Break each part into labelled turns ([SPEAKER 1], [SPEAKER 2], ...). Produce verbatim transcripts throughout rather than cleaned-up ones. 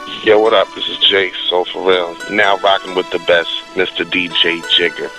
[SPEAKER 1] Yo, what up? This is Jay, so for real. Now rocking with the best, Mister D J Jigger.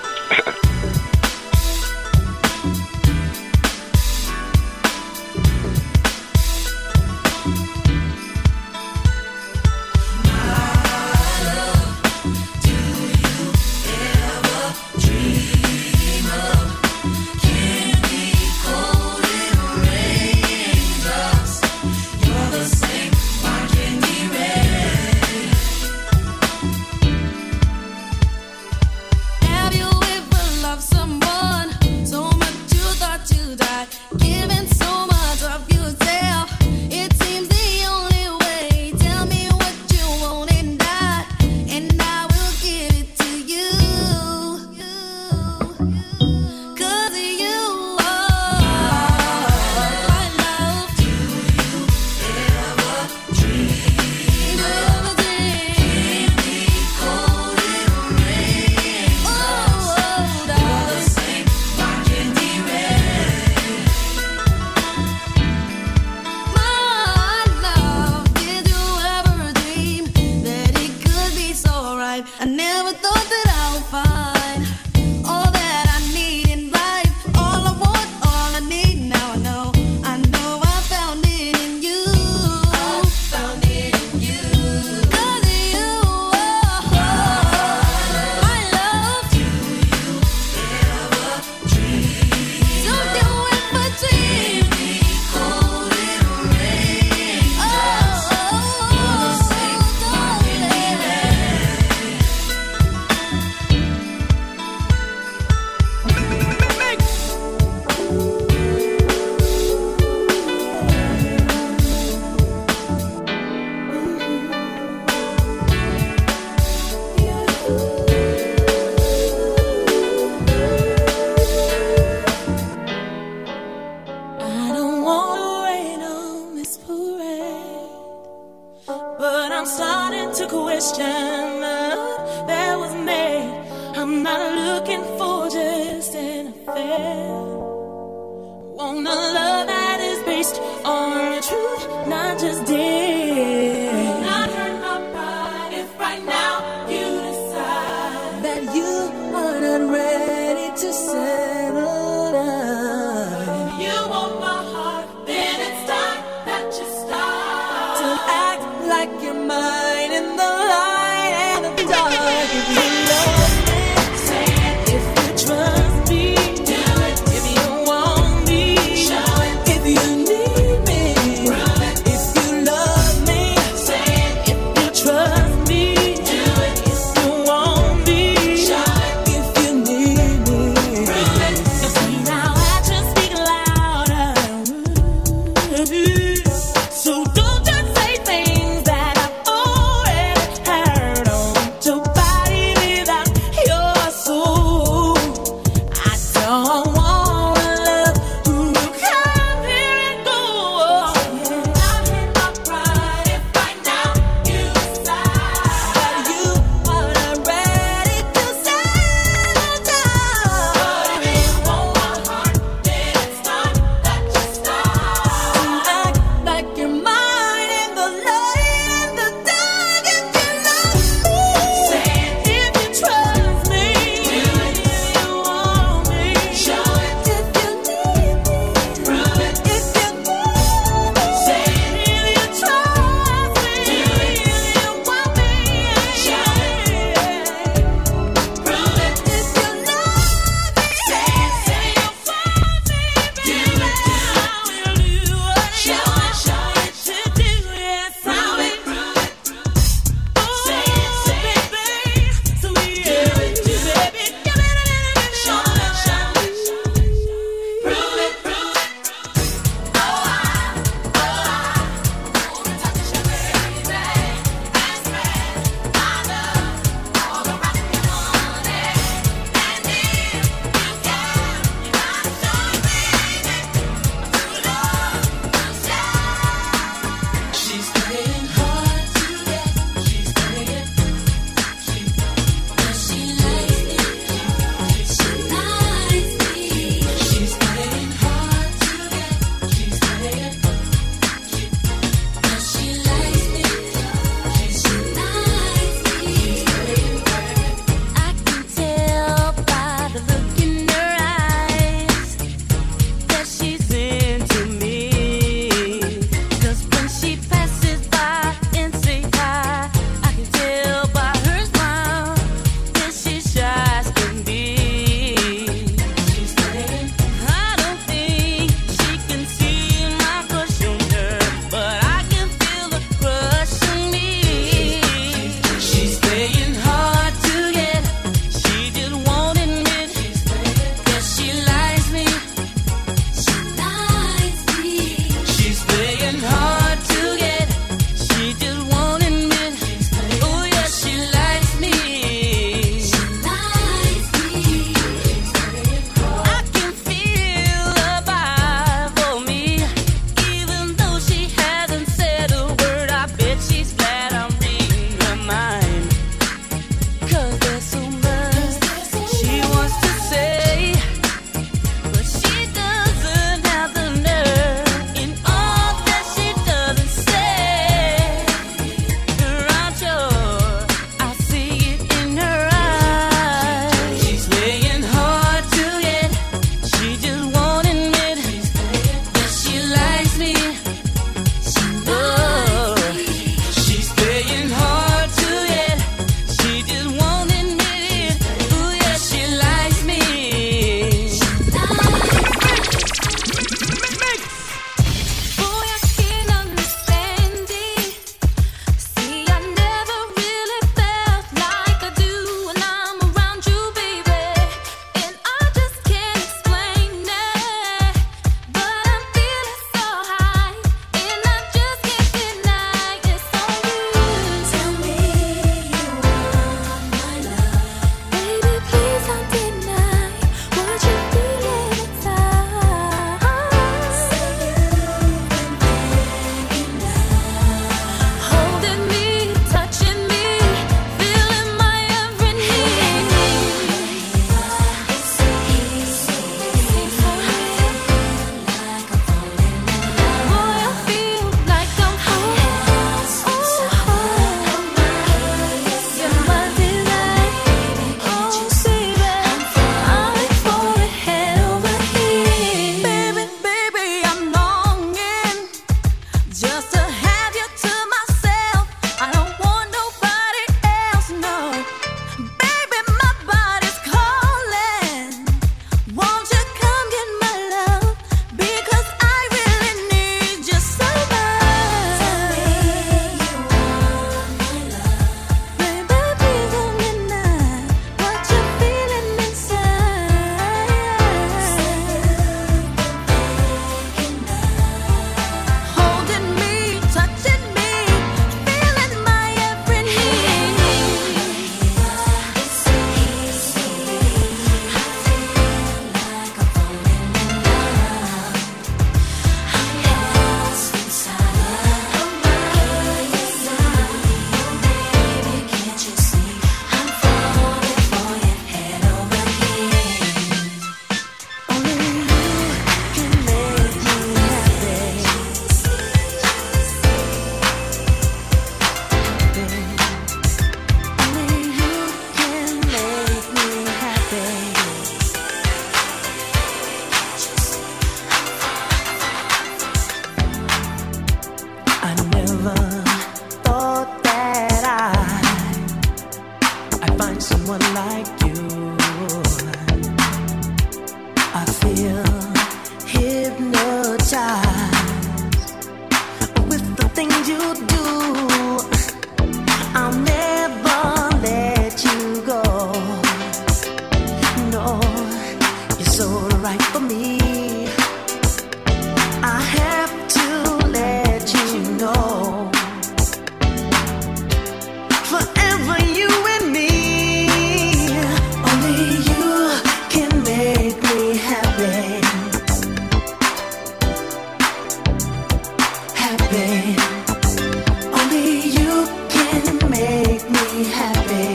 [SPEAKER 2] If baby. Only you can make me happy.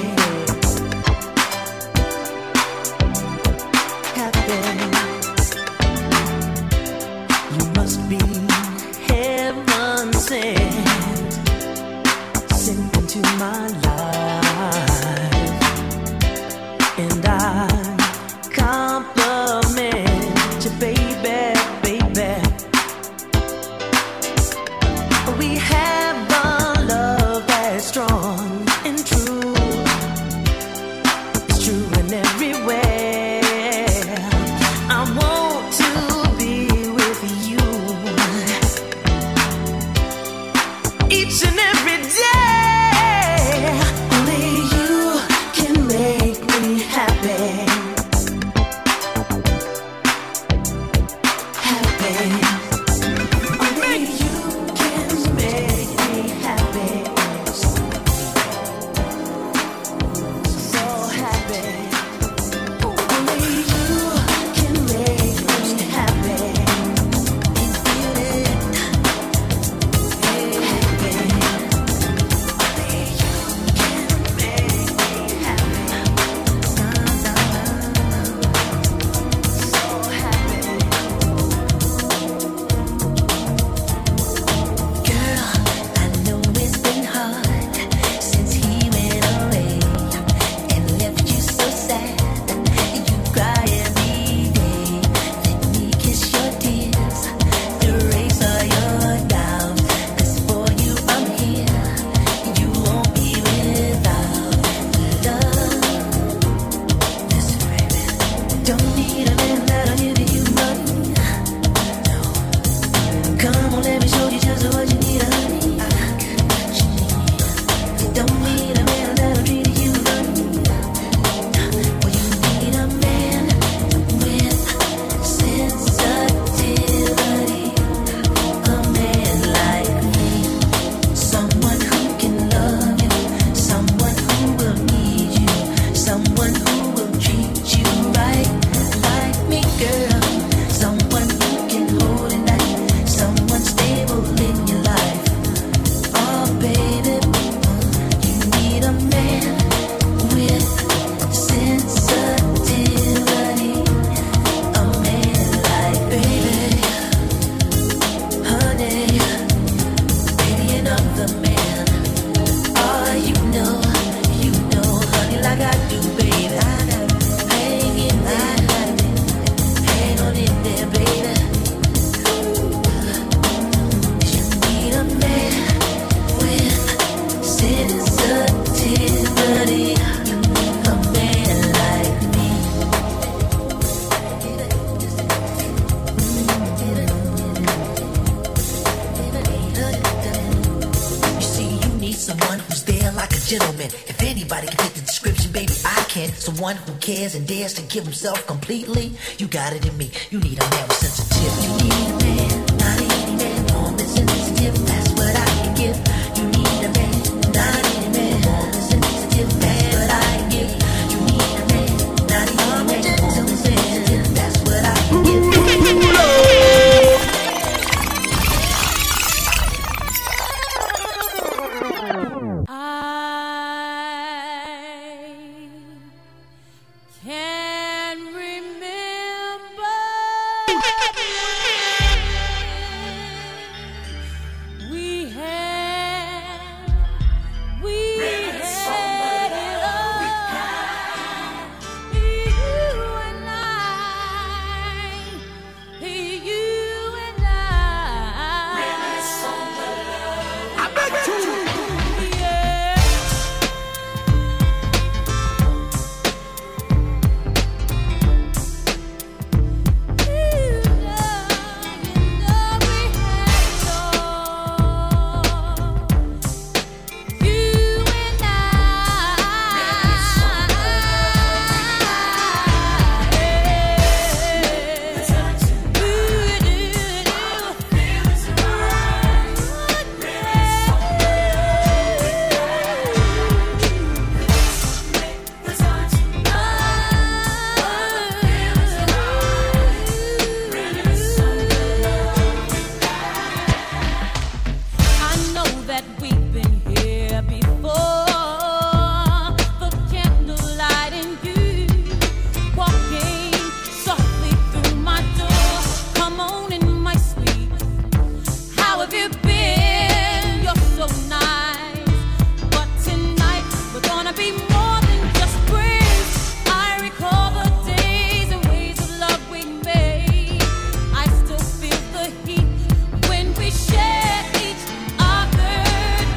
[SPEAKER 2] Happy. You must be heaven sent, sent into my life, and I compliment you, baby, baby. We have a love that's strong and true. It's true in every way. I want to be with you each and every day. Only you can make me happy.
[SPEAKER 3] Someone who cares and dares to give himself completely. You got it in me. You need a man with sensitive. You need a man, not any man, warm and sensitive. That's what I can give. You need a man, not any man, warm and sensitive. That's what I can give. You need a man, not any man, warm and sensitive. That's what I can give.
[SPEAKER 4] Can remember
[SPEAKER 2] that we've been here before. The candlelight and you walking softly through my door. Come on in, my sweet. How have you been? You're so nice. But tonight we're gonna be more than just friends. I recall the days and ways of love we made. I still feel the heat when we share each other's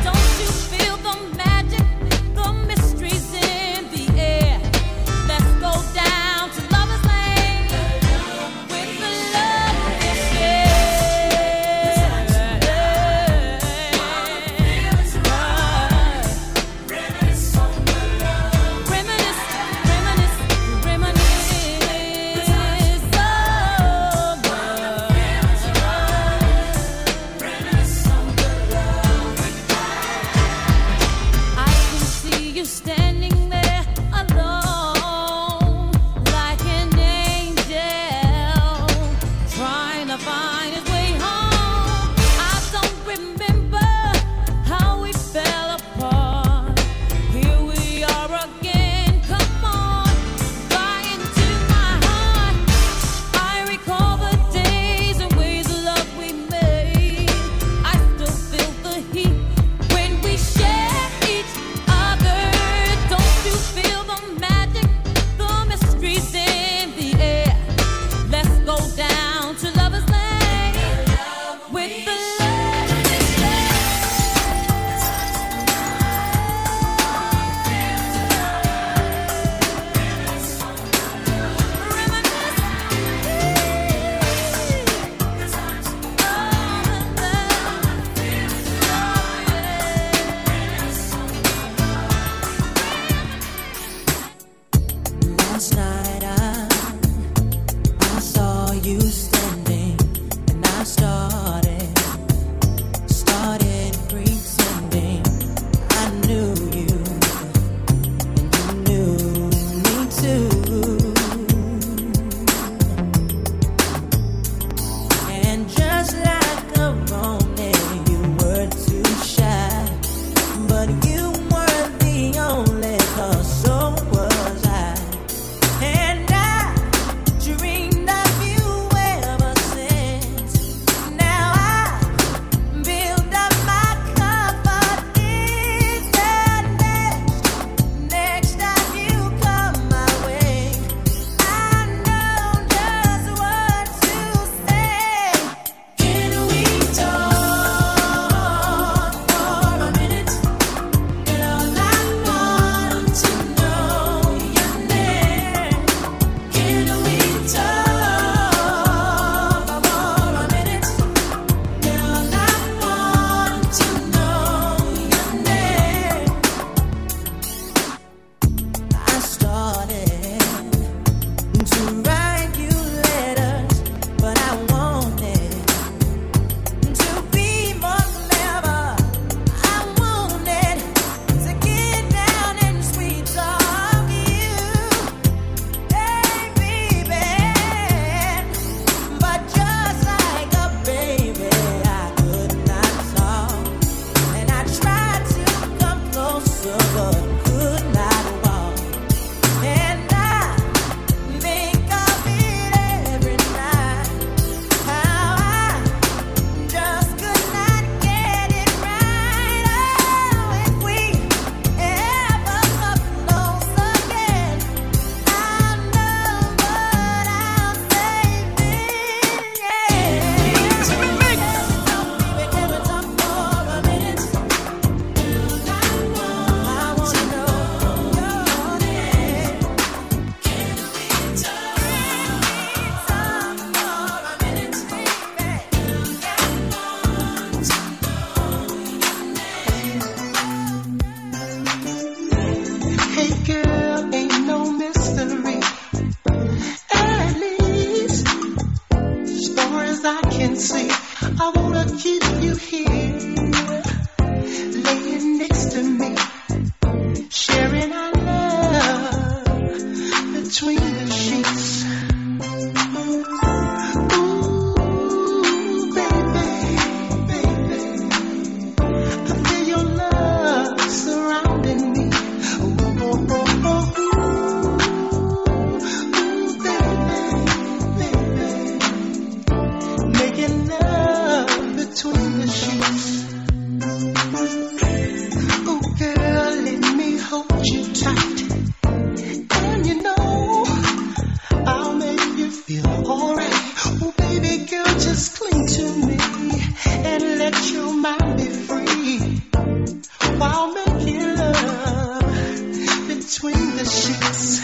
[SPEAKER 4] let your mind be free while making love between the sheets.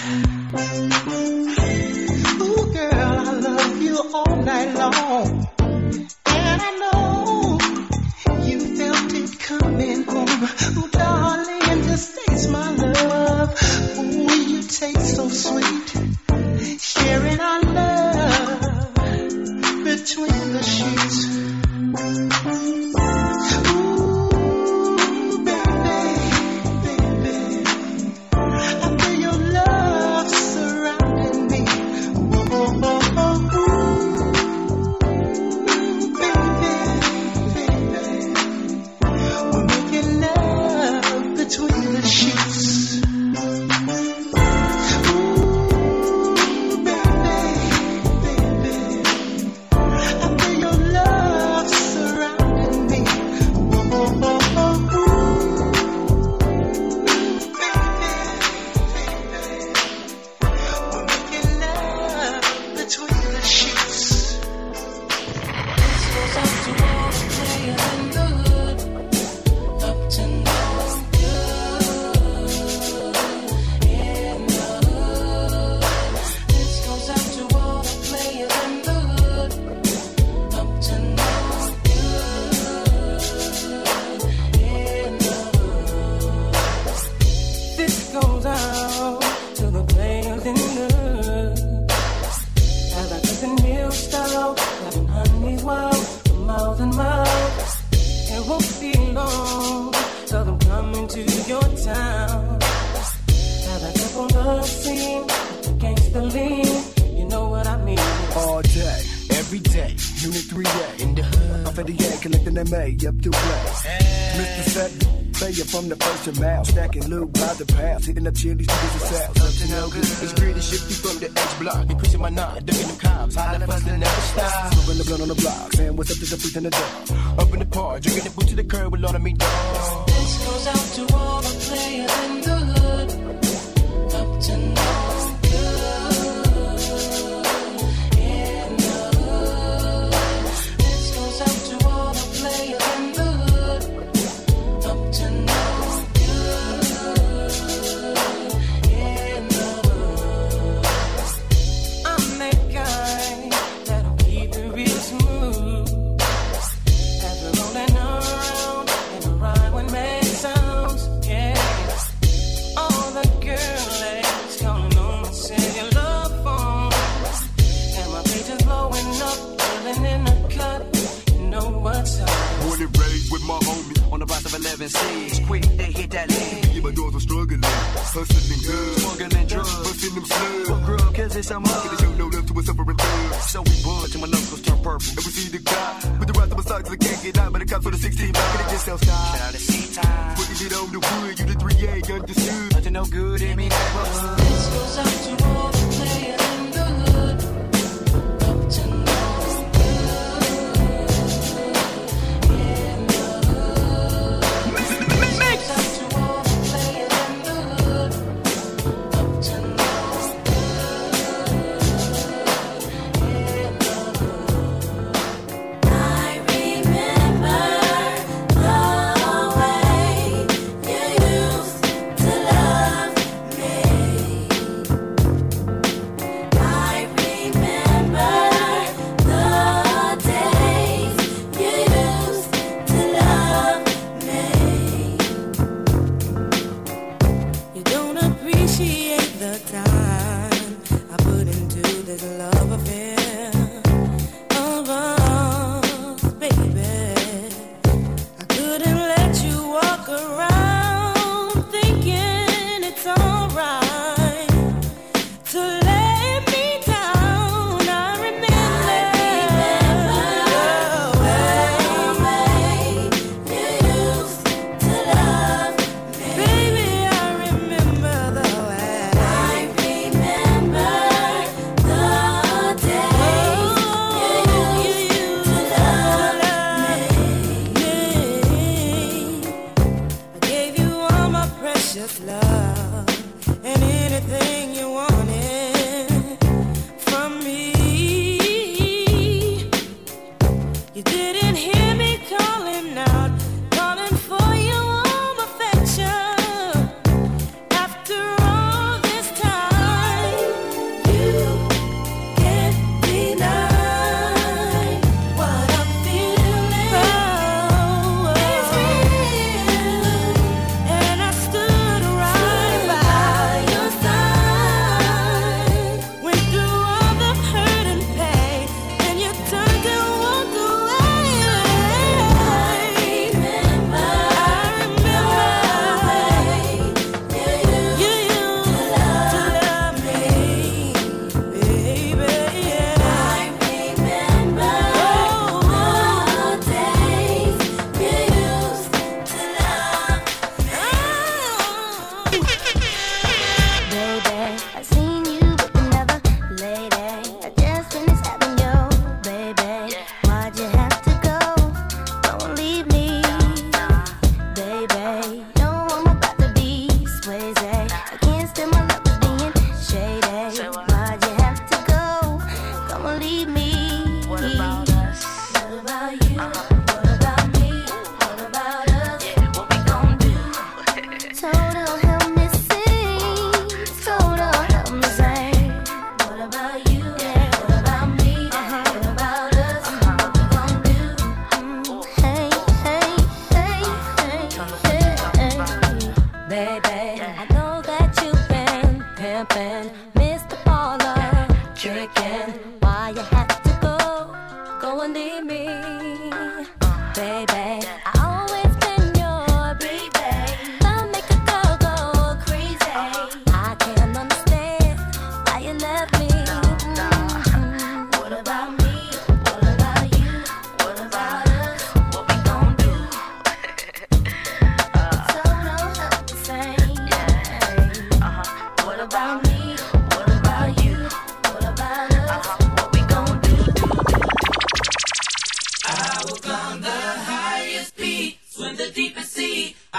[SPEAKER 4] Ooh, girl, I love you all night long, and I know you felt it coming home. Ooh, darling, just taste my love. Ooh, you taste so sweet, sharing our love between the sheets.
[SPEAKER 5] From the first to mouth, stacking loot by the path, hitting up chilies to the south. Up to no good. It's greedy shifty from the H block, increasing my knot, ducking them cops. I never hustling, never stop. Smoking the blunt on the block, saying what's up to the freak in the door. Up in the park, drinking the boot to the curb with all of me dogs.
[SPEAKER 4] This goes out to all the players in the hood, up to no good. In the hood. This goes out to all the players in the hood, up to no.
[SPEAKER 5] My homie on the rise of eleven C's. Quick, they hit that lead. Yeah, my dogs were struggling, hustling good, smuggling drugs, busting them slugs. Fuck grub, cause it's a mug. They show no love to a suffering thug. So we bud till my knuckles turn purple. And we see the cop with the rest of my side, cause I can't get out. But the cops for the sixteen back and it just outside. Shout out to C-Time. Putting it on the wood, you the three A, understood. Nothing no good in me neighborhood.
[SPEAKER 4] This goes out to all the players in the hood, up to no.
[SPEAKER 2] You didn't hear me calling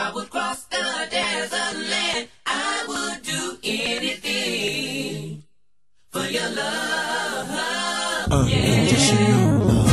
[SPEAKER 6] I would cross the desert land. I would do anything for your love. Uh, yeah. Just you know, love.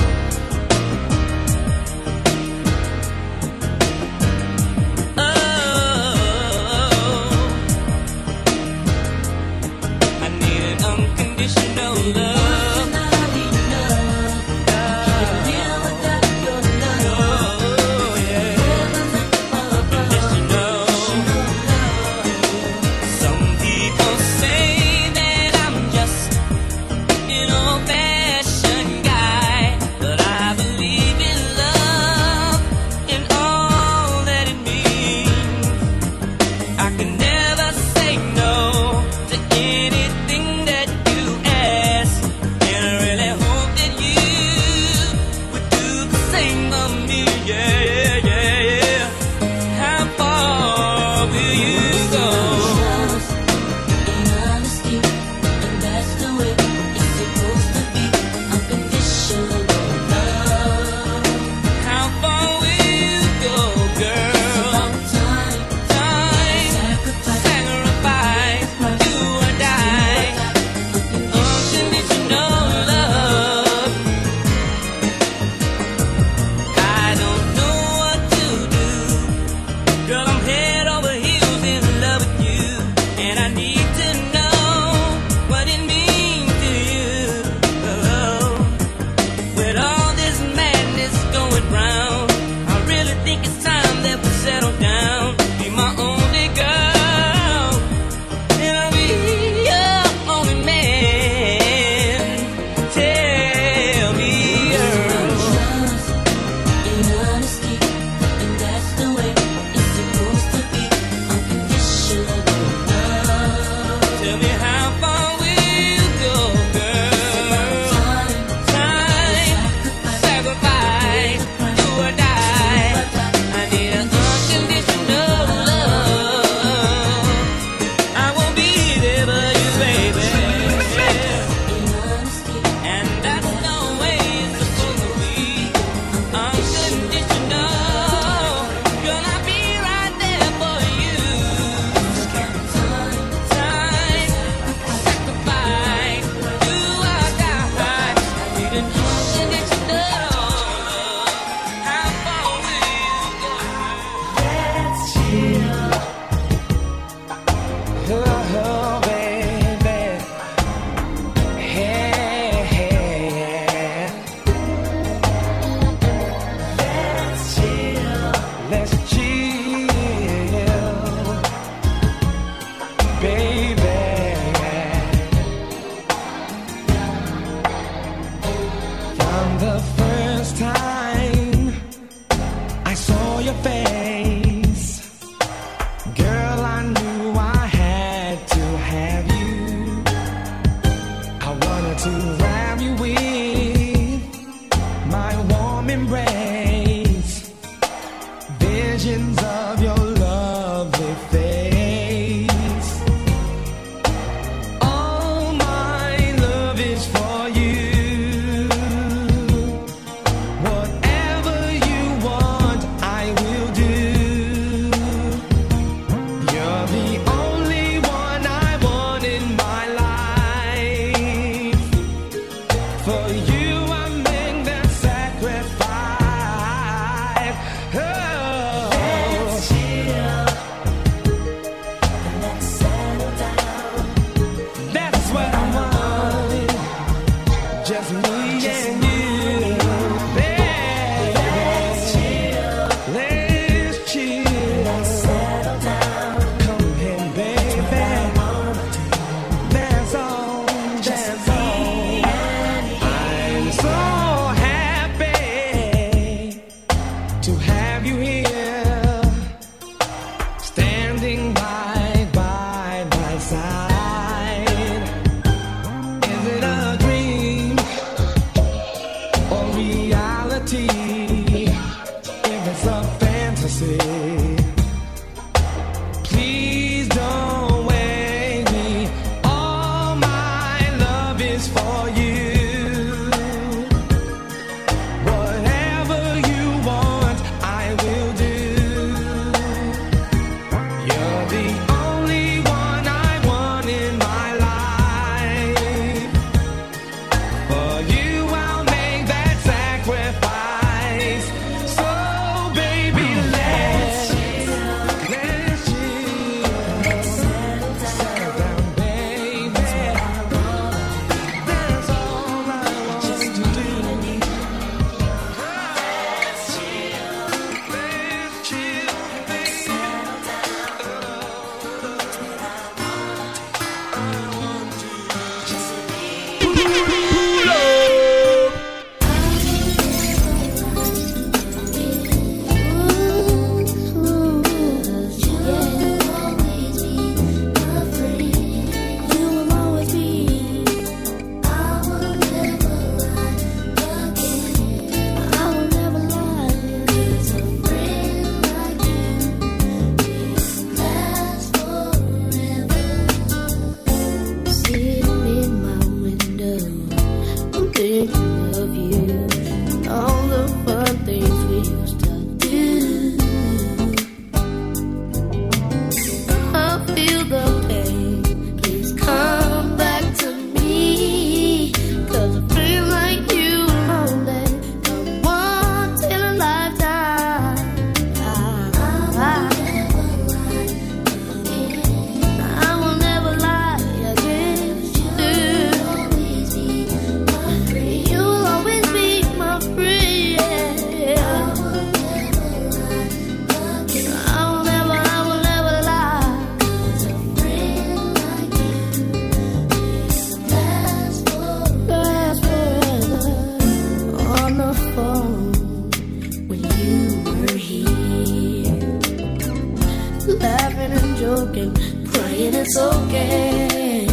[SPEAKER 7] broken, praying it's okay.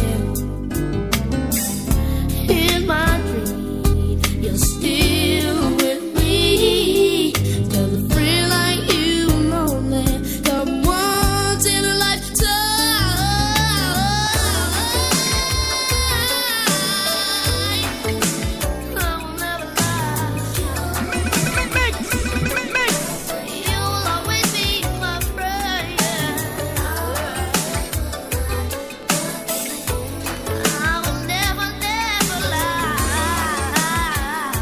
[SPEAKER 7] In my dream, you're still with me. Cause a friend like you lonely, come once in a lifetime. I will never lie. You will always be my friend. I will never, never lie.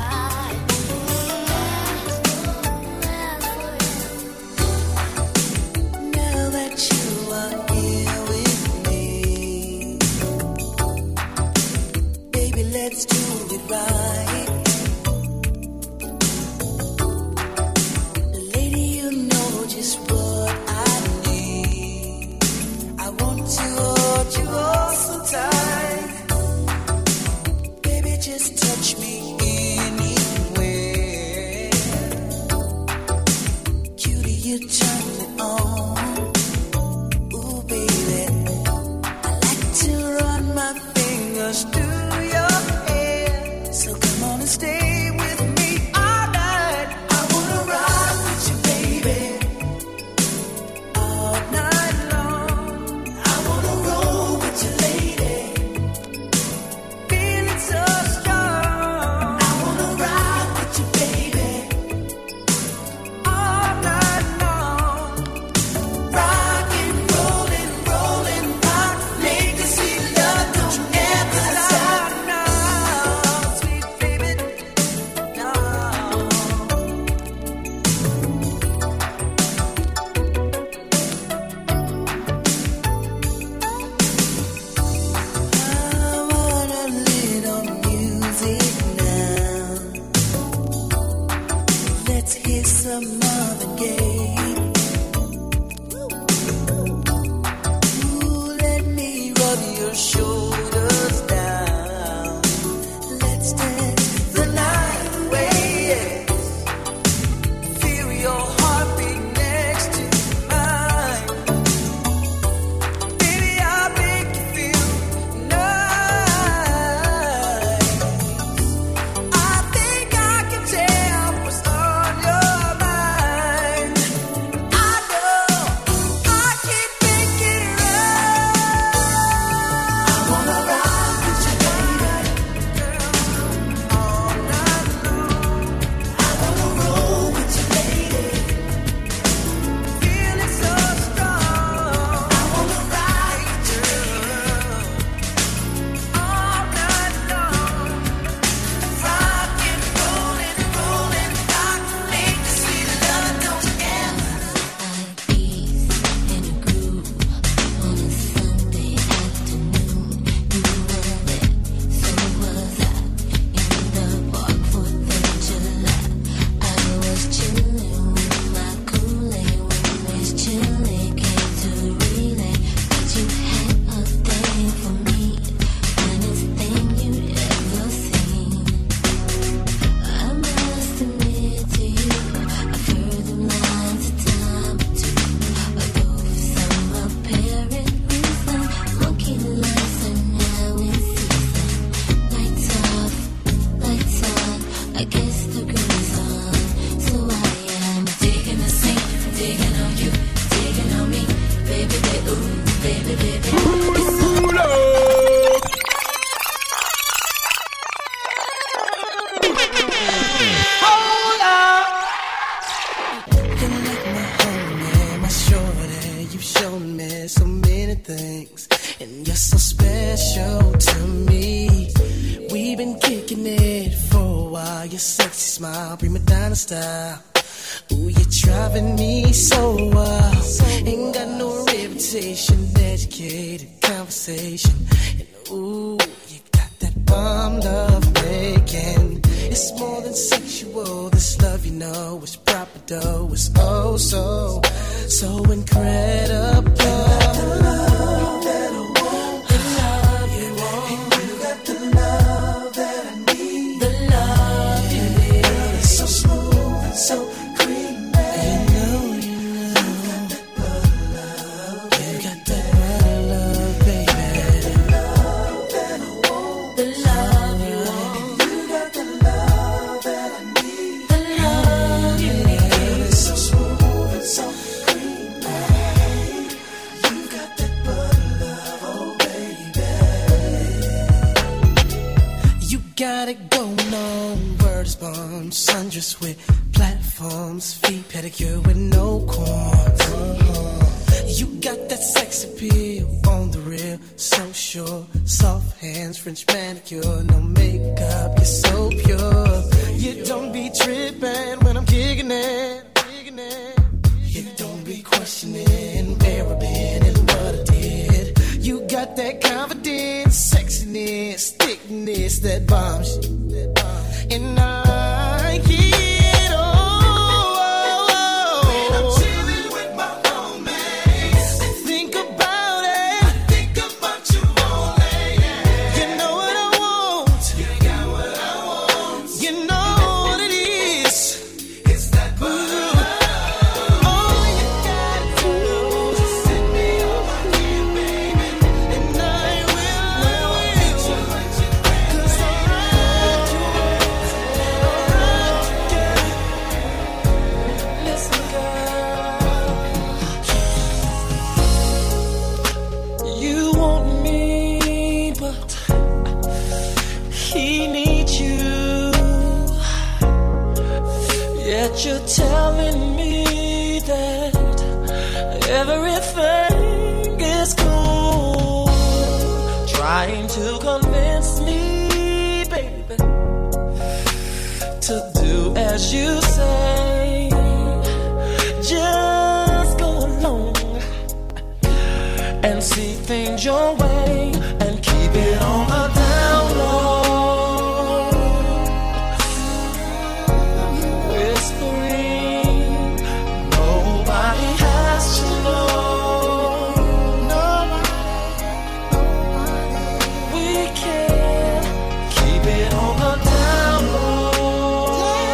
[SPEAKER 3] Now that you are here with me, baby, let's do it right. Lady, you know just what I need. I want to hold you all so tight. Baby, just touch me anywhere. Cutie, you turn me on. Ooh, baby, I like to run my fingers through your hair. So come on and stay with me all night. I wanna ride with you, baby, all night long. I wanna roll with you, lady, feeling so strong. I wanna ride with you, baby, all night long. Rockin', rollin', rollin', rock, make us sweet love, don't you ever stop now, sweet baby, no. I want a little music now. Let's hear some Marvin Gaye. Ooh, let me rub your shoulders down. Let's dance the night away. Feel your heartbeat next to mine. Baby, I'll make you feel nice. I think I can tell what's on your mind. I know I keep thinking it right. I wanna ride with you, baby, all night long. I wanna roll with you, lady, feeling so strong. I wanna ride with you all night long. Rockin', rollin', rollin', rock, make us sweet love, don't you ever.
[SPEAKER 7] In a groove on a Sunday afternoon, you were there, so was I. In the park Fourth of July, I was chillin' with my Kool-Aid when Miss Chili came to relay that you had a thing for me, finest thing you'd ever seen. I must admit to you, I've heard them lines a time or two. Although for some apparent reason, monkey lights are now in season. Lights off, lights on, I guess the groove is on. So I am digging the scene, digging on you, digging on me. Baby, baby, ooh, baby, baby.
[SPEAKER 3] You're like my homie, my shorty. You've shown me so many things, and you're so special to me. We've been kicking it for a while. Your sexy smile, prima donna style. Ooh, you're driving me so wild. Ain't got no reputation, educated conversation, and ooh, you got that bomb love making. It's more than sexual. This love, you know, is proper dough. It's oh so, so incredible. The love that I want, the love you want, and you got the love that I need. The love you need. It's so smooth and so creamy. You know, you know, you got that love. You got that
[SPEAKER 8] room, sundress with platforms, feet pedicure with no corns. Uh-huh. You got that sex appeal on the real, so sure. Soft hands, French manicure, no makeup, you're so pure. You don't be tripping when I'm kicking it. You don't be questioning where I've been and what I did. You got that confidence, sexiness, thickness, that bomb shit. And I like it all. When I'm chilling with my roommates, I think about it. I think about you only. Yeah. You know what I want. You got what I want. You know what it is. It's that booze. All you gotta do is send me on my knees, baby, and I will, I will. 'Cause I love you. Listen, girl, you want me, but he needs you. Yet you're telling me that everything is cool. Trying to convince me, baby, to do as you say. Just go along and see things your way and keep it on the down low. Whispering, nobody has to know. We can keep it on the down low.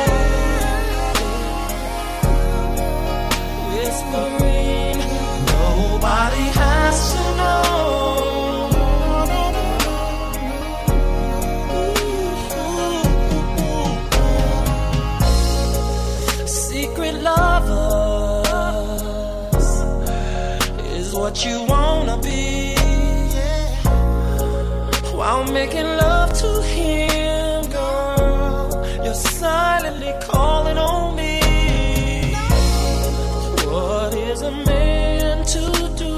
[SPEAKER 8] Whispering, nobody has to know. Secret lovers is what you wanna be, while making love to him, girl. You're silently calling on me. What is a man to do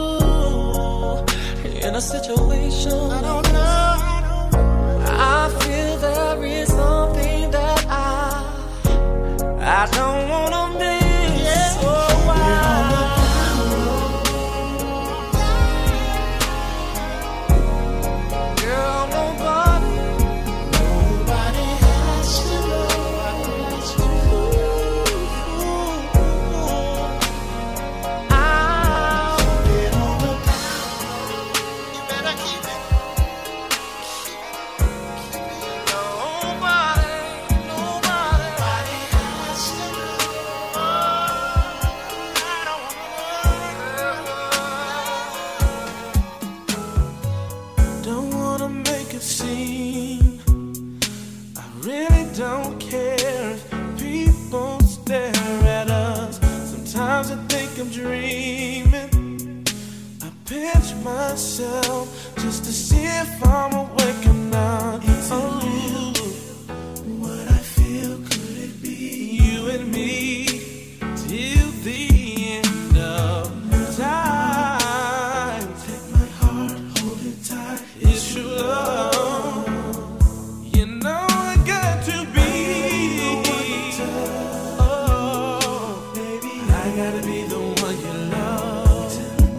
[SPEAKER 8] in a situation? I don't know. I feel there is something that I I don't wanna miss. So why? Girl, nobody, nobody has to know. I'll keep it on the down. You better keep it. Nobody, nobody has to know. I don't wanna, don't wanna make it seem I really don't care if people stare at us. Sometimes I think I'm dreaming. I pinch myself just to see if I'm awake or not. Oh, what I feel, could it be you and me till the end of time? Take my heart, hold it tight. It's true love. You know I got to be. Oh, baby, I gotta be the one you love.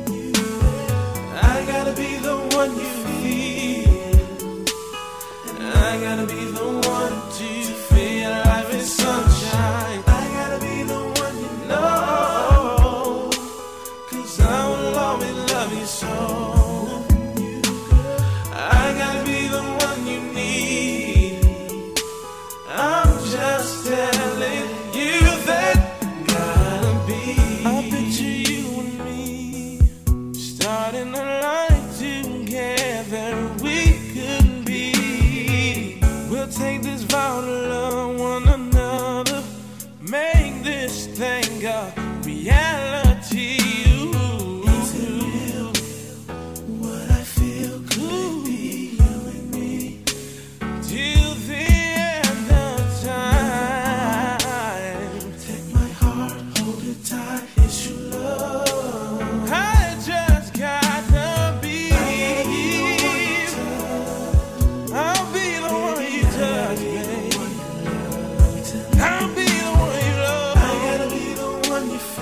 [SPEAKER 8] I gotta be the one you feel. I gotta be the one to feel life is sunshine. I gotta be the one you know, 'cause I will always love you so. I gotta be the one you need. I'm just telling you that gotta be. I picture you and me starting a life together.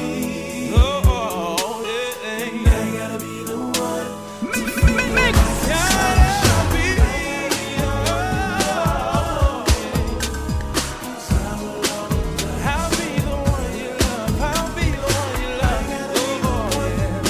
[SPEAKER 8] Oh, yeah, yeah. I gotta be the one to feel like gotta be. I'll be the one you love. I'll be the one you love. Oh,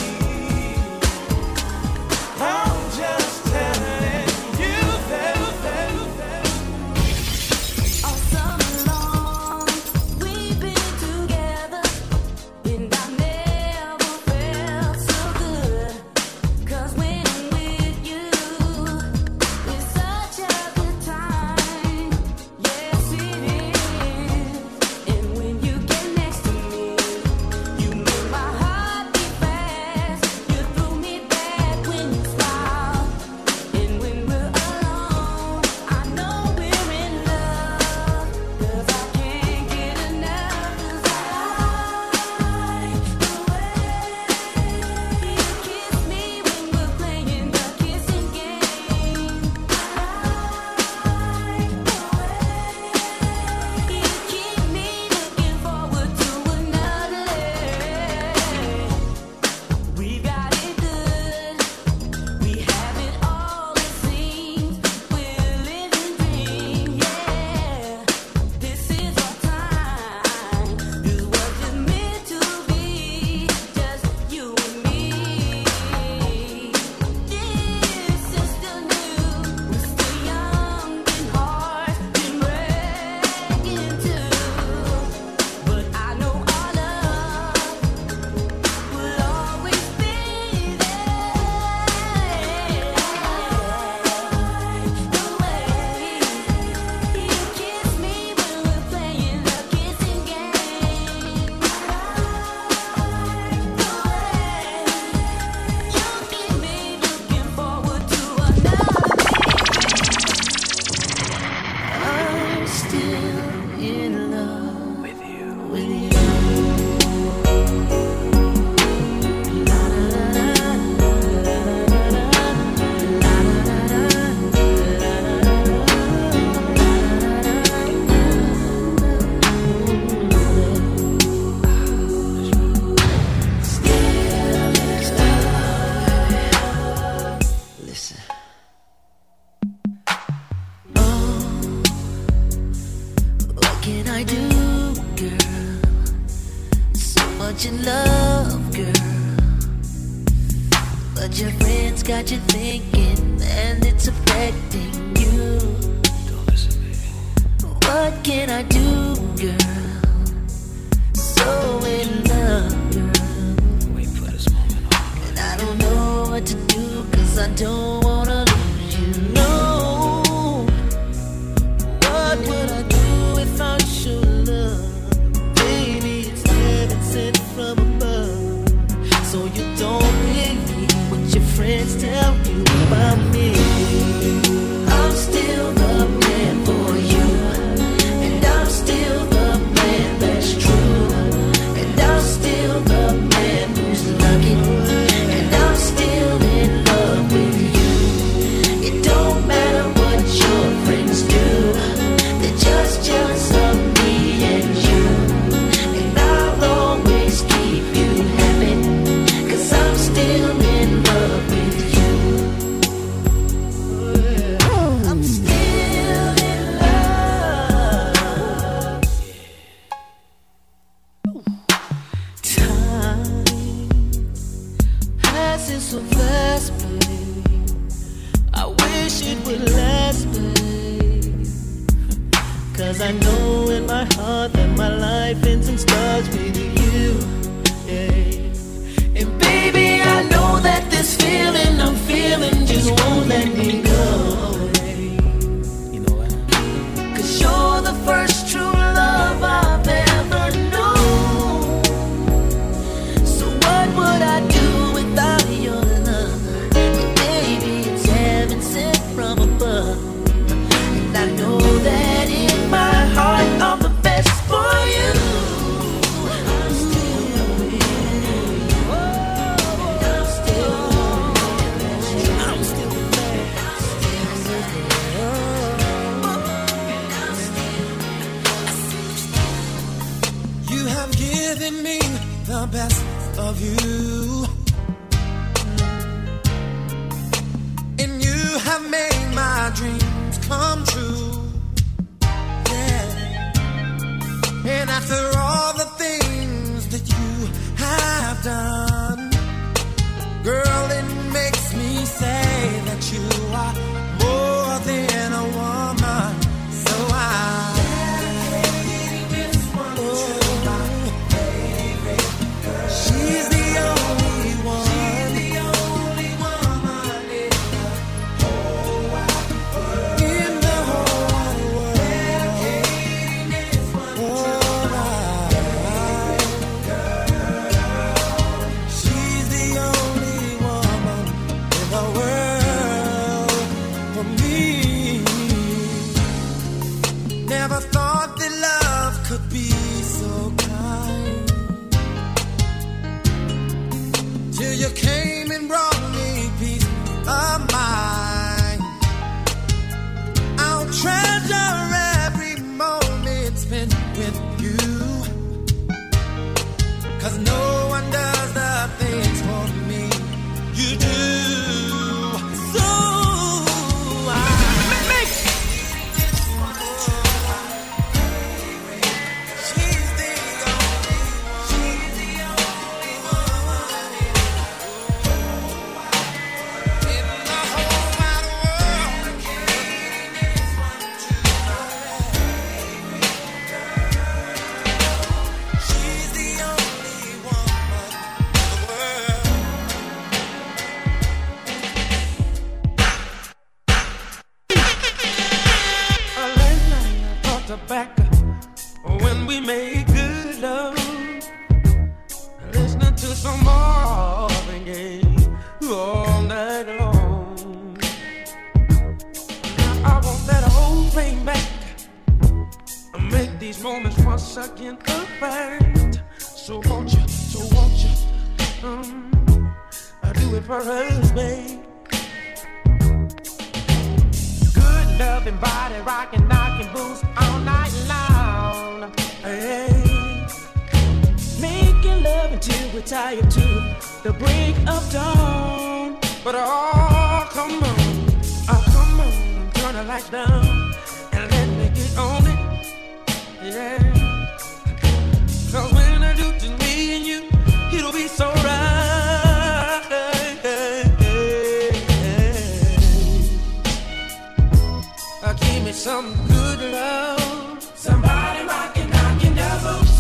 [SPEAKER 8] yeah. I'm just telling you that, that, that.
[SPEAKER 2] All summer long, we've been together, and I never felt so good. 'Cause when I'm with you, it's such a good time. Yes, it is. And when you get next to me, you make my heart beat fast. You threw me back when you smile. And when we're alone, I know we're in love. 'Cause I can't get enough. 'Cause I like the way you kiss me when we're playing the kissing game. I like the way you keep me looking forward to another day. We got it good. We have it all, it seems. We're living dream, yeah. This is our time. This was just meant to be, just you and me. This is still new. We're still young and hearts been breaking too. But I know our love will always be there. The way you kiss me when we're playing the kissing game. The way you keep me looking forward to another I'm still in love with you. With you. Listen. Oh, what can I do, girl? So much in love, girl. But your friends got you thinking, and it's affecting you. Don't listen, baby. What can I do, girl? So in love, girl. Wait for this moment. And I don't know what to do, 'cause I don't wanna lose you. No. What would I do without your love? Baby, it's heaven sent from above. So you don't believe what your friends tell you about me. I'm still the man for you. And I'm still the man that's true. And I'm still the man who's lucky. And I'm still in love with you. It don't matter what your friends do. They're just jealous of me and you. And I'll always keep you happy, 'cause I'm still in love with you. I'm still in love. Time passes so fast, babe. I wish it would last, babe. 'Cause I know in my heart that my life ends and starts with you. Yeah. And baby, I know that this feeling I'm feeling just won't let me go. You know what? 'Cause you're the first true love I've ever known. So what would I do without your love? But baby, it's heaven sent from above. And I know that in my heart I'm the best for you. I'm
[SPEAKER 8] the best of you. And you have made my dreams come true. Yeah. And after all the things that you have done, girl, it makes me say that you are more than a woman. So I dedicate this one to my favorite girl. She's the only one. She's the only woman in the whole wide world. In the whole wide world. Dedicating this one to my favorite girl. She's the only woman in the world for me. Never thought that love could be so kind, till you came and brought me peace of mind. I'll treasure every moment spent with you, 'cause no one does the things for me you do. So I make she's the only one. She's the only woman in the whole wide world. In the whole wide world. Dedicating this one to my favorite girl. She's the only woman in the world. Uh, Last night I thought back when we made good love, listening to some Marvin Gaye all night long. Now I want that whole thing back, make these moments once again perfect. So won't you, so won't you, um, I do it for us, babe. Good loving body, rockin', knockin' boots all night long. Hey. Making love until we're tired to the break of dawn. But oh, come on, oh, come on, turn the lights down and let me get on it. Yeah. 'Cause when I do just me and you, it'll be so right. Uh, give me some good love. Somebody rockin', knockin' the boots.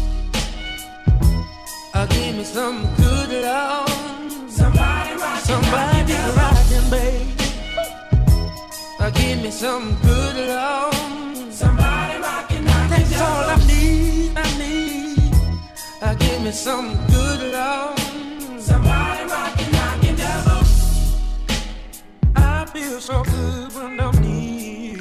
[SPEAKER 8] Uh, give me some good love. Somebody rockin', somebody rockin', babe. Uh, give me some good love. Somebody rockin', knockin' that's all I need, I need. Uh, give me some good love. Somebody rockin', knockin' the boots. I feel so good when I'm near.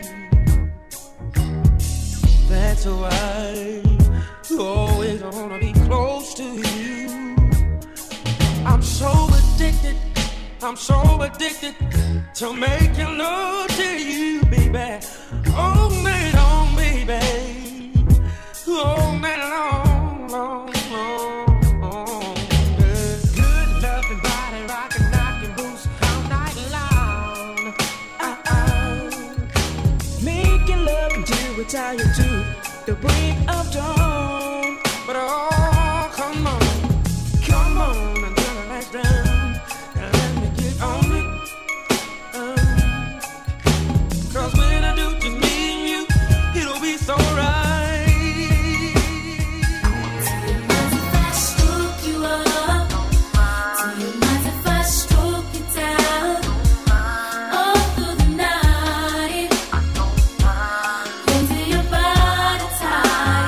[SPEAKER 8] That's why you always wanna be close to you. I'm so addicted, I'm so addicted to making love to you, baby. All night long, baby. All night long, long, long, long. Yeah. Good loving body, rockin', knockin' boots all night long. Uh-uh. Making love until we're tired to the break of dawn. But oh, come on, come on and turn the lights down and let me get on it. Um, 'Cause when I do just me and you, it'll be so right.
[SPEAKER 7] Stroke you up, do you mind if I stroke you down? All through the night, into your body tight.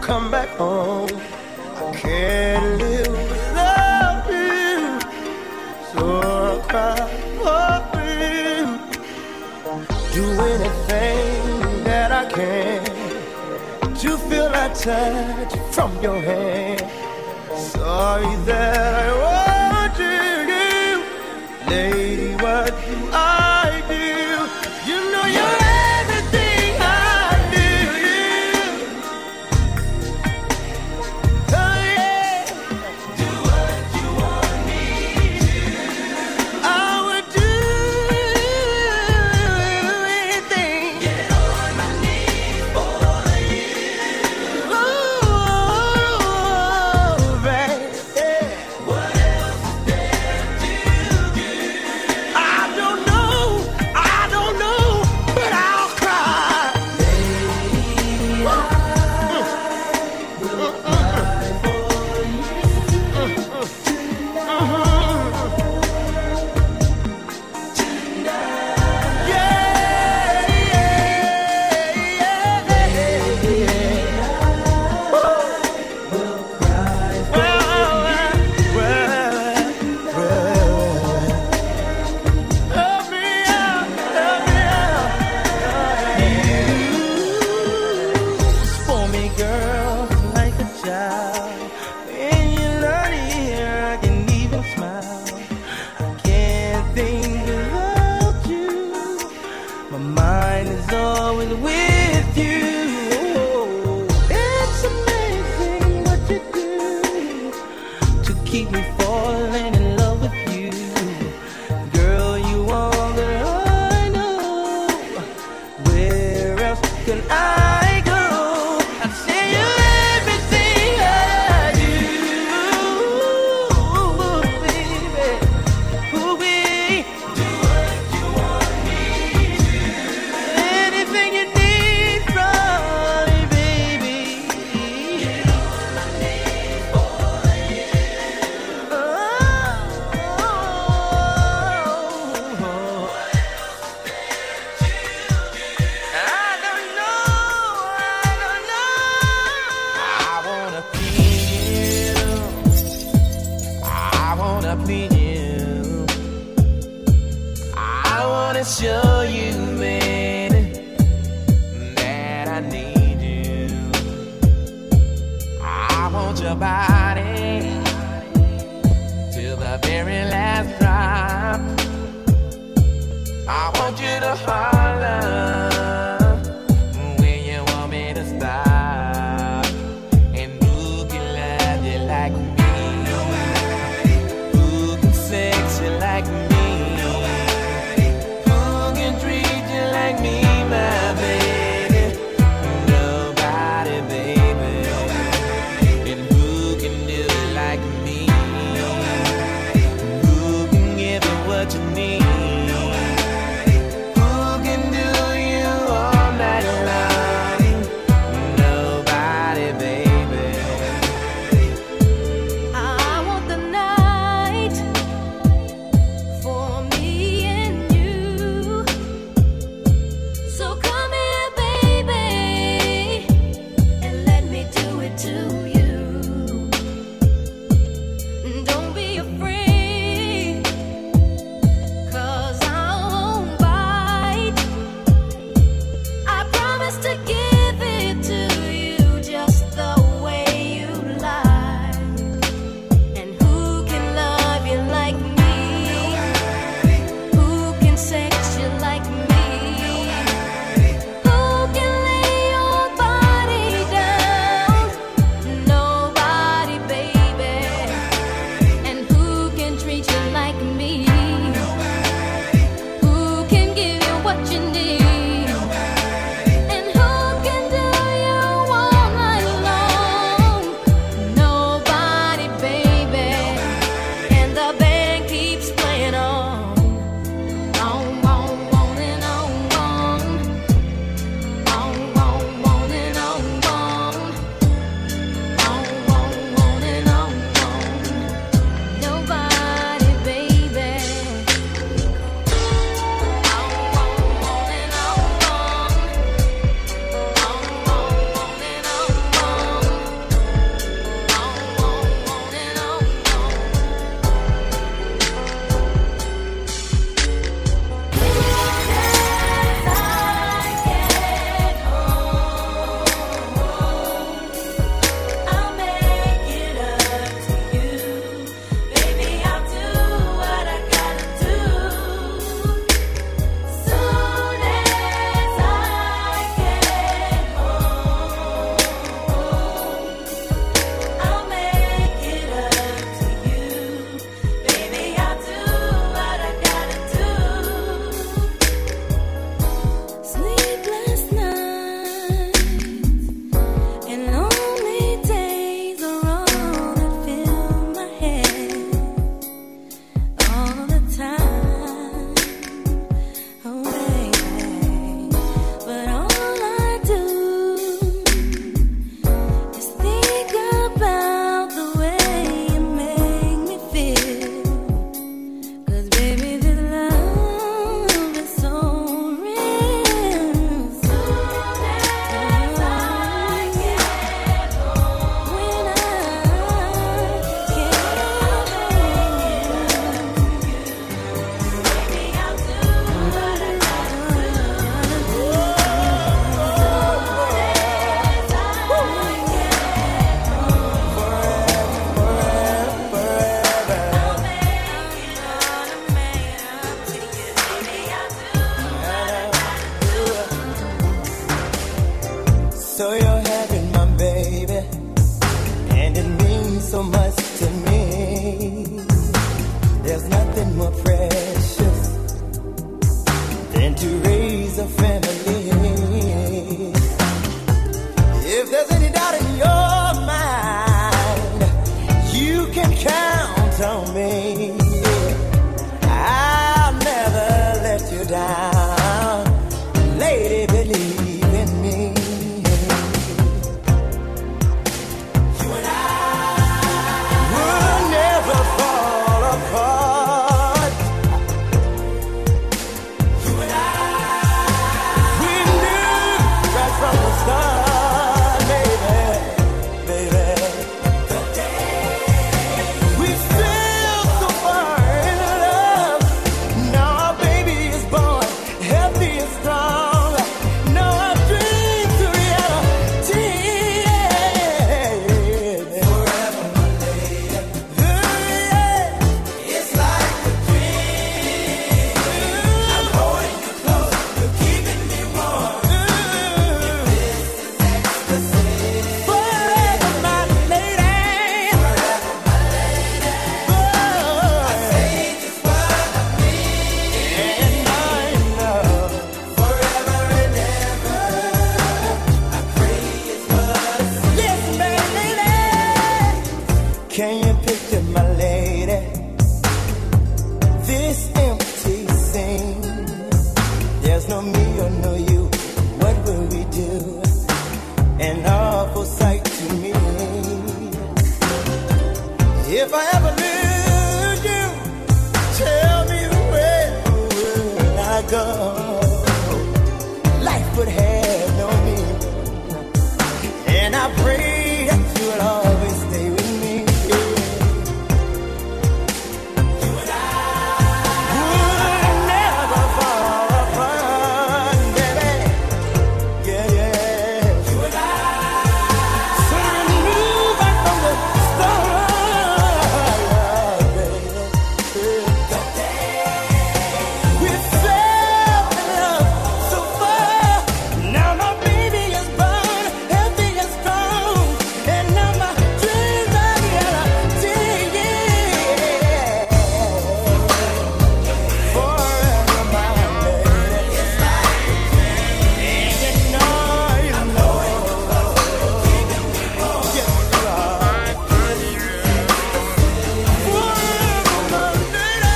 [SPEAKER 8] come back home. I can't live without you, so I'll cry for you. Do anything that I can to feel that touch from your hand. Sorry that I want you, lady, what do I do? You know you're everything I do. Oh yeah. Do what you want me to. I would do anything. Get on my knees for you. Oh, baby. What else is there to do? I don't know, I don't know, but I'll cry. Yeah, yeah, yeah. Well, well, well. Help me out, help me out. For me, girl, like a child. When you're not here, I can even smile. I can't think without you. My mind is always with you. It's amazing what you do to keep me falling in love with you. Girl, you are that I know. Where else can I go? I say you're everything I do. Ooh, baby. Ooh, baby. Do what you want me to. Anything you need from me, baby. Get on my knees for you. Oh, I don't know, I don't know. I wanna please you. I wanna please you. I wanna show you, baby, that I need you. I want your body till the very last drop. I want you to holler when you want me to stop. And who can love you like me? Who can sex you like me? Who can treat you like me, my baby? Nobody, baby. And who can do it like me? Who can give you what you need? Who can do you
[SPEAKER 9] so much to me. There's nothing more precious than to raise a family. If there's any doubt in your mind, you can count on me. I'll never let you down. Lady, believe in me. You and I will never fall apart. You and I, we knew right from the start, baby, baby. The day we feel so far in love. Now our baby is born, healthy and strong. Now our dreams are reality. Forever, my lady. It's like a dream. I'm holding you close, you're keeping me warm. This is ecstasy. Forever, my lady. Forever, my lady. I say just what I mean. And I know forever and ever. I pray it's what I see. Listen, baby. Can you picture my lady? This empty scene. There's no me or no you. What will we do? An awful sight to me. If I ever lose you, tell me where will I go? Life would have no meaning, and I pray that you'll always stay with me. You and I would never fall apart, baby. Yeah, yeah. You and I, so we knew right from the start, baby. The day we fell in love so far. Now my baby is born, healthy and strong, and now my dreams are reality. Forever, my lady. It's like a dream. And you know, you know, yes, you are. Forever, my lady.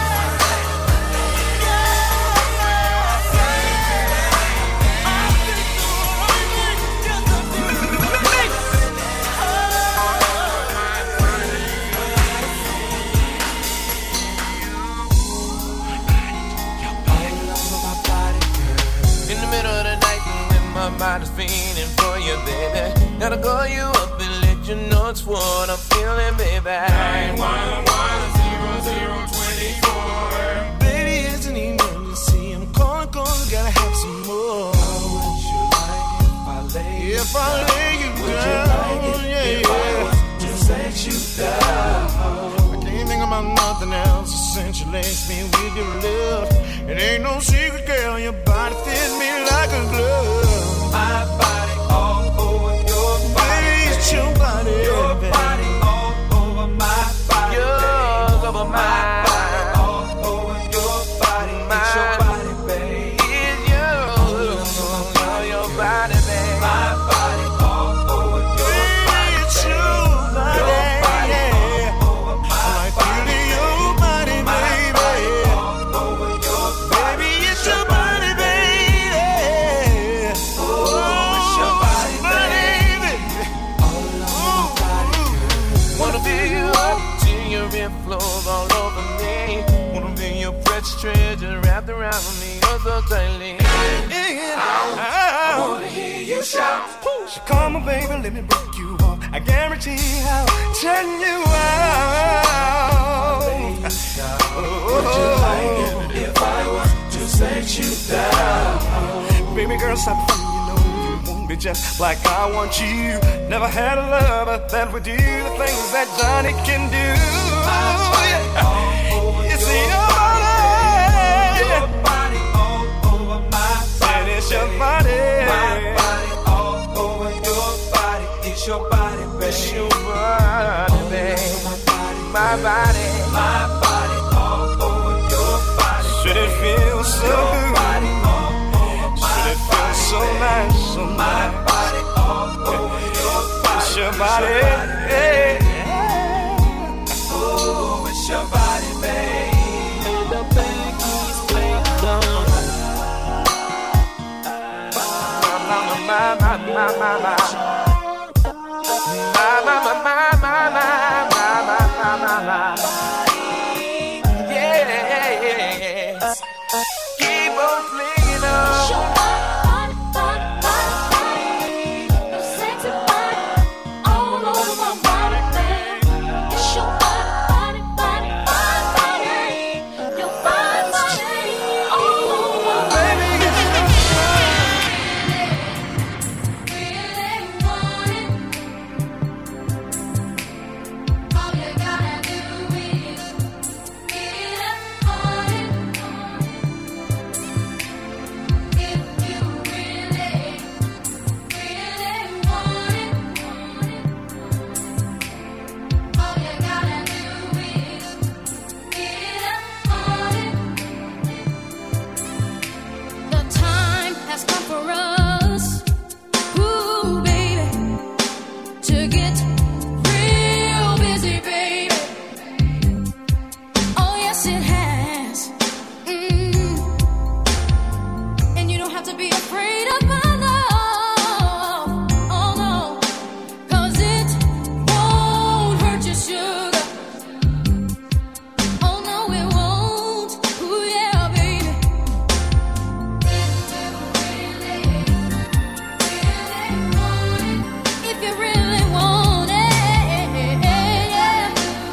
[SPEAKER 10] In the middle of the night when my mind is feeling for you, baby. Gotta call you up and let you know it's what I'm feeling, baby. nine one one zero zero two four.
[SPEAKER 8] Baby, it's an emergency. I'm calling, calling, gotta have some more. How would you like if I lay you
[SPEAKER 10] If I lay you
[SPEAKER 8] Would you
[SPEAKER 10] down,
[SPEAKER 8] like it
[SPEAKER 10] yeah,
[SPEAKER 8] if I
[SPEAKER 10] yeah.
[SPEAKER 8] was to set you down?
[SPEAKER 10] I can't think about nothing else since you laced me with your love. It ain't no secret, girl, your body fits me like a glove.
[SPEAKER 8] My body all over your body.
[SPEAKER 10] Baby, it's your body,
[SPEAKER 8] Your
[SPEAKER 10] baby.
[SPEAKER 8] body all over my body.
[SPEAKER 10] Yours over
[SPEAKER 8] My
[SPEAKER 10] mine.
[SPEAKER 8] body all over your body. It's your body, babe.
[SPEAKER 10] It's yours over your body, baby.
[SPEAKER 8] My body all over your body.
[SPEAKER 10] It's your body,
[SPEAKER 8] Your body
[SPEAKER 10] yeah.
[SPEAKER 8] all over my
[SPEAKER 10] I feel
[SPEAKER 8] body.
[SPEAKER 10] it, your body,
[SPEAKER 8] My
[SPEAKER 10] baby.
[SPEAKER 8] body all over your body.
[SPEAKER 10] Baby, it's your body, baby.
[SPEAKER 8] Oh, it's your body, baby. All over my body.
[SPEAKER 10] Wanna feel you up till your rib flows all over me. Wanna feel your precious treasure wrapped around me oh so tightly.
[SPEAKER 8] I wanna hear you shout.
[SPEAKER 10] So come on, baby, let me break you off. I guarantee I'll turn you out.
[SPEAKER 8] Would you like it if I was to set you down?
[SPEAKER 10] Baby girl, stop funny, you know you want me just like I want you. Never had a lover that would do the things that Johnny can do. It's your body,
[SPEAKER 8] Your body all over my body.
[SPEAKER 10] and it's your body,
[SPEAKER 8] My body all over your body. It's your body, baby.
[SPEAKER 10] it's your body. my body, my body all over your body. Should it feel so good? Body all over my Should it feel body, so nice? So my nice. Body all over your body. It's your body, yeah. Oh, it's your body, babe. The Becky's played on. My, my, my, my, my, my, my. My, my, my, my, my, my, my, my, my, my. Yeah, yeah, yeah. Keep on flinging on.
[SPEAKER 2] Your body, body, body, body. Your sexy body, all over my body, babe. It's your body, body, body, body, your body, body, all over my body.
[SPEAKER 10] Baby, it's your
[SPEAKER 2] Really want it. All you gotta do is get up on it. If you really, really want it, all you gotta do is get up on it. The time has come for us, ooh baby, to get real busy, baby. Oh yes, it has. Mm. And you don't have to be afraid of my love. Oh no, 'cause it won't hurt your sugar. Oh no, it won't. Ooh yeah, baby. If you really want it, yeah.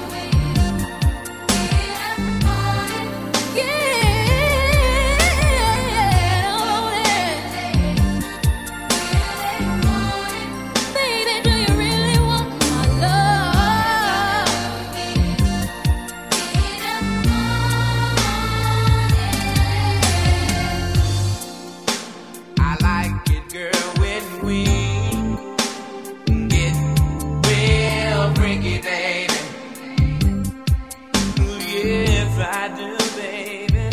[SPEAKER 2] Baby, do you really want my love?
[SPEAKER 10] I like it, girl, when we get real freaky, baby. Ooh, yes, I do, baby.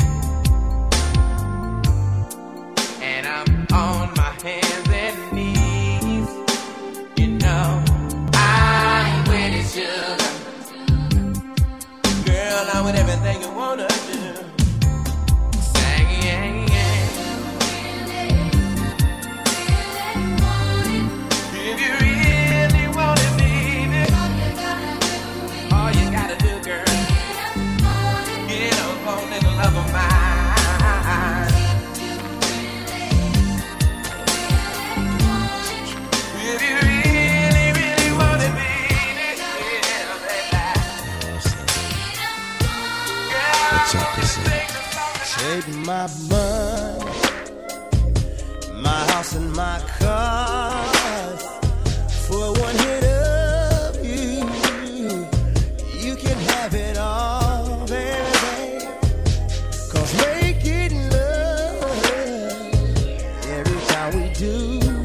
[SPEAKER 10] And I'm on my hands and knees. You know, I'm with it, sugar. Girl, I'm with everything you wanna do. Sang, yeah, yeah. If you really want it, baby, all you gotta do, girl, get up on this love of mine. If you really, really want it, baby, yeah, baby. Girl, I
[SPEAKER 11] Check
[SPEAKER 10] want
[SPEAKER 11] this
[SPEAKER 10] you to
[SPEAKER 11] out.
[SPEAKER 10] take the song and
[SPEAKER 8] Take my money, my house and my cars for one hit of you. You can have it all, baby. 'Cause making love every time we do,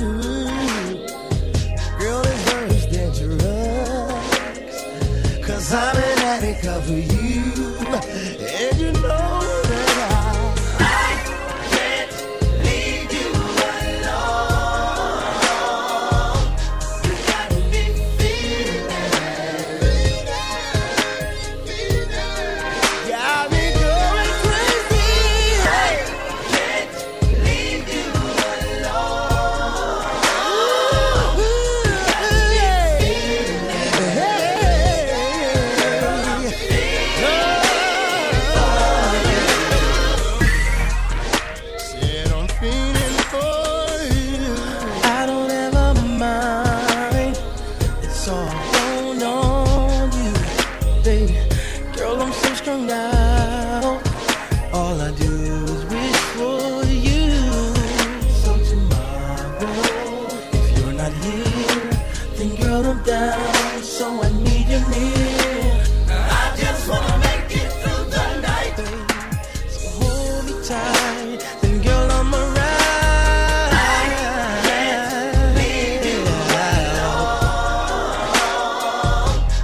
[SPEAKER 8] girl, is worse than drugs. 'Cause I'm an addict of you, and you know that I can't leave you alone. You got me feeling, got me going crazy. I can't leave you alone. Said I'm feeling for you. I don't ever mind. It's all going on you, baby. Girl, I'm so strung out. All I do is wish for you. So tomorrow, if you're not here, then girl, I'm down. So I need you near. I just wanna make it through the night, baby. So hold me tight, then girl, I'm around. I can't leave you alone.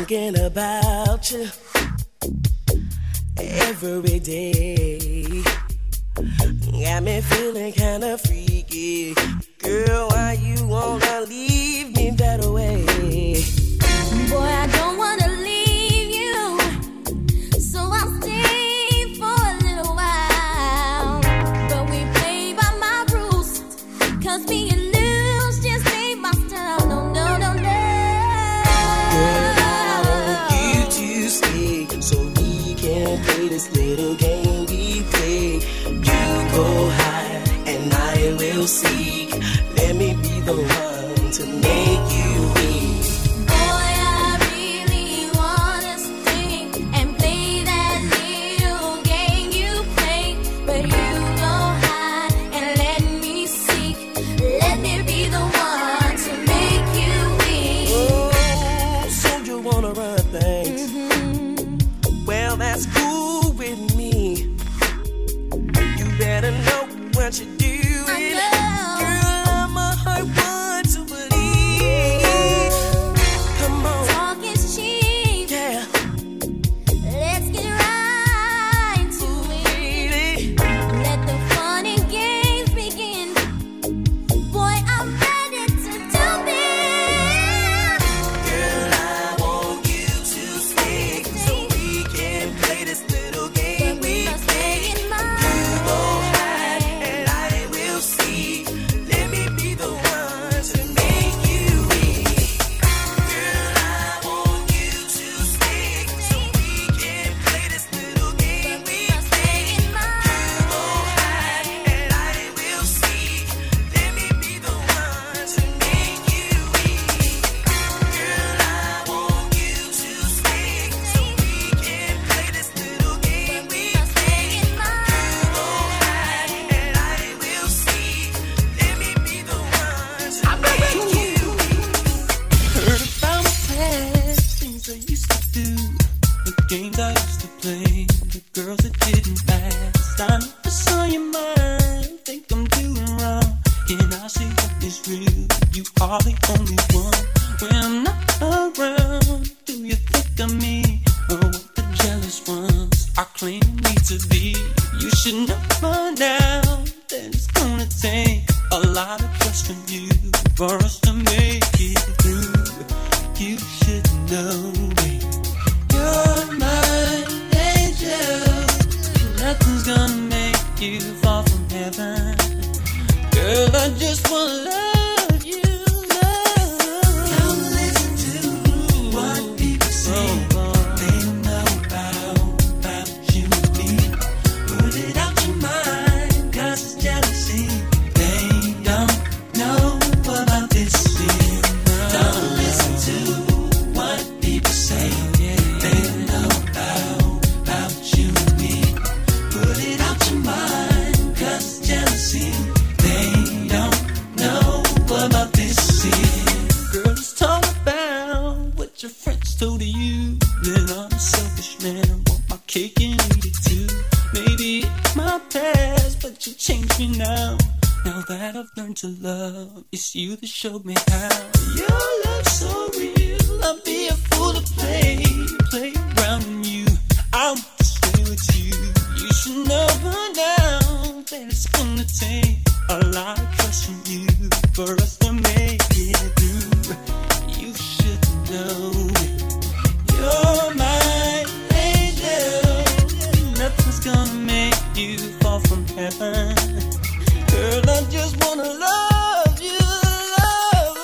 [SPEAKER 8] thinking about you every day. Got me feeling kinda freaky. Girl, why you wanna leave me that way?
[SPEAKER 2] Boy, I don't wanna leave you, so I'll stay for a little while. But we play by my rules, 'cause being loose just ain't my style. No, no, no, no.
[SPEAKER 8] Girl, I want you to stay so we can play this little game we play. You go high and I will seek. Let me be the one to make you weak.
[SPEAKER 2] Boy, I really wanna stay and play that little game you play. But you go high and let me seek. Let me be the one to make you weak.
[SPEAKER 8] Oh, so you wanna run things? Well, that's cool with me. You better know what you're doing. Girl, I'm a hard one to believe. Come on.
[SPEAKER 2] Talk is cheap.
[SPEAKER 8] Yeah.
[SPEAKER 2] Let's get right to it. Let the fun and games begin. Boy, I'm ready to do this.
[SPEAKER 8] Girl, I want you to stay so we can play this little game we play. You go high and I will see. Let me be the one to make you weak. Girl, I want you to stay so we can play this little game we play. You go high and I will see. Let me be the one to make you weak. Girl, I want you to stay so we can play this little game we play. You go high and I will see. Let me be the one to make you weak.
[SPEAKER 9] Heard about my past, things I used to do, the games I used to play, the girls that didn't last. I never saw your mind, think I'm doing wrong. Can I say what is real? You are the only one. When I'm not around, do you think of me? Or what the jealous ones are claiming me to be? You should know by now that it's gonna take a lot of trust from you for us to make it through. You should know me. You're my angel. Nothing's gonna make you fall from heaven. Girl, I just wanna love you, love. Don't listen to what people say. They know about, about you and me. Put it out your mind, 'cause it's jealousy. They don't know about this shit. Don't listen to what people say. They know about, about you and me. Put it out your mind, 'cause it's jealousy. They don't know about this shit. Girl, let's talk about what your friends told you. That I'm a selfish man, want my cake and eat it too. Maybe it's my past, but you changed me now. Now that I've learned to love, it's you that showed me how. Your love's so real, I'd be a fool to play, play around in you. I want to stay with you. You should know by now that it's gonna take a lot of trust from you for us to make it through. You should know it. You're my angel. Nothing's gonna make you fall from heaven. Girl, I just wanna love you, love.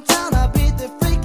[SPEAKER 8] town, I beat the freak.